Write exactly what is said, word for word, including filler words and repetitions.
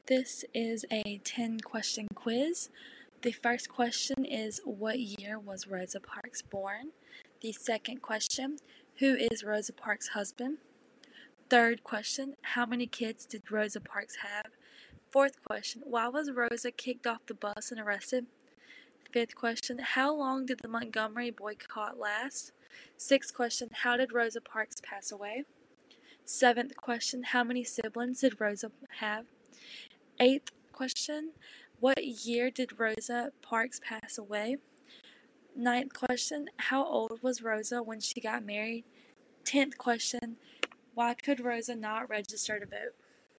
This is a ten question quiz. The first question is, what year was Rosa Parks born? The second question, who is Rosa Parks' husband? Third question, how many kids did Rosa Parks have? Fourth question, why was Rosa kicked off the bus and arrested? Fifth question, how long did the Montgomery boycott last? Sixth question, how did Rosa Parks pass away? Seventh question, how many siblings did Rosa have? Eighth question, what year did Rosa Parks pass away? Ninth question, how old was Rosa when she got married? Tenth question, why could Rosa not register to vote?